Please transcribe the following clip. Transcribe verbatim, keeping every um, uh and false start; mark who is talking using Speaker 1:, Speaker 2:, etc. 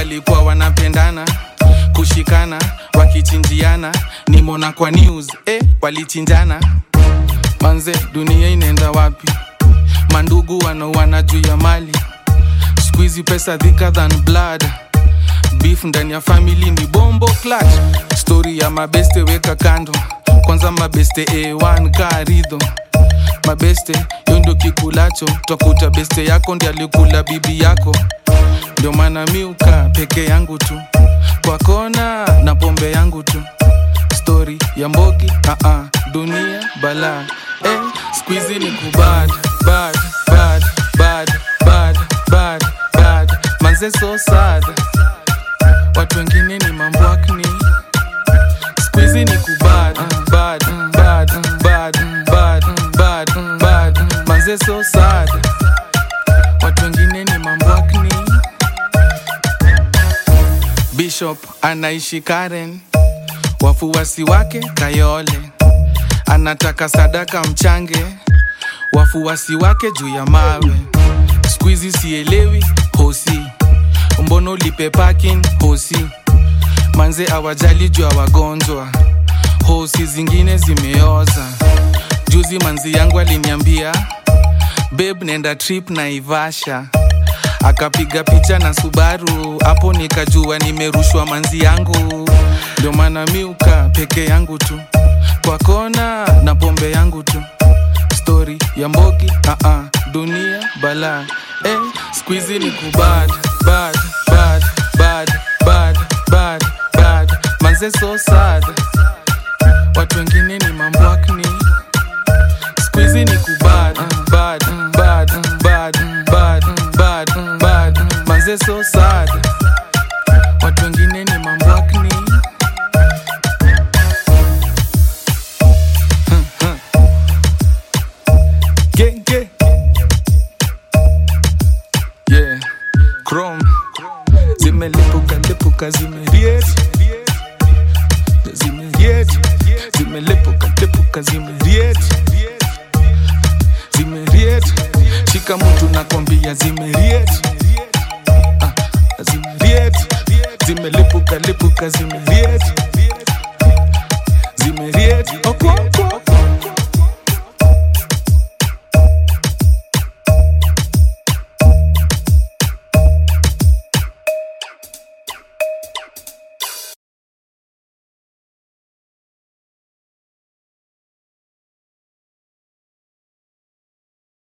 Speaker 1: walikuwa wanapendana kushikana wakichinjiana, nimona kwa news eh walichinjana. Manze dunia inaenda wapi? Mandugu wanaoana juu ya mali, squeezy pesa thicker than blood. Beef ndani ya family ni bombo clutch. Story ya mabeste weka kando, kwanza mabeste A one karido. Mabeste yondo kikulacho, twakuta beste yako ndiye alikula bibi yako. Ndio maana miuka peke yangu tu, kwa kona na pombe yangu tu. Story ya mbogi, ah ah, dunia bala. Eh, squeezy ni kubad, bad, bad, bad, bad, bad, bad. Manze so sad, watu wengine ni mambwakni. Squeezy ni kubad, bad, bad, bad, bad, bad, bad. Manze so sad, watu wengine ni mambwakni. Bishop anaishi Karen, wafuasi wake Kayole. Anataka sadaka mchange, wafuasi wake juu ya mawe. Squeezy sielewi hosi, mbono lipe parking hosi. Manze awajali juu ya wagonjwa, hosi zingine zimeoza. Juzi manzi yangu aliniambia, babe nenda trip na Ivasha. Akapiga picha na Subaru, hapo nikajua nimerushwa manzi yangu. Ndio maana miuka peke yangu tu, kwa kona na pombe yangu tu. Story ya mbogi, ah ah, dunia bala. Eh, squeezy ni kubad, bad, bad, bad, bad, bad, bad. Manze so sad, watu wengine ni mambwakni. Squeezy ni kubad, bad, bad, bad, bad, bad, bad. Manze so sad, watu wengine ni mambwakni. Genge, yeah, Chrome. Zimelipuka lipuka zimeriet, zimeriet, zimelipuka lipuka zimeriet, zimeriet. Shika mtu nakwambia zimeriet, ah, zimeriet, zimelipuka lipuka zimeriet, zimeriet. Okay.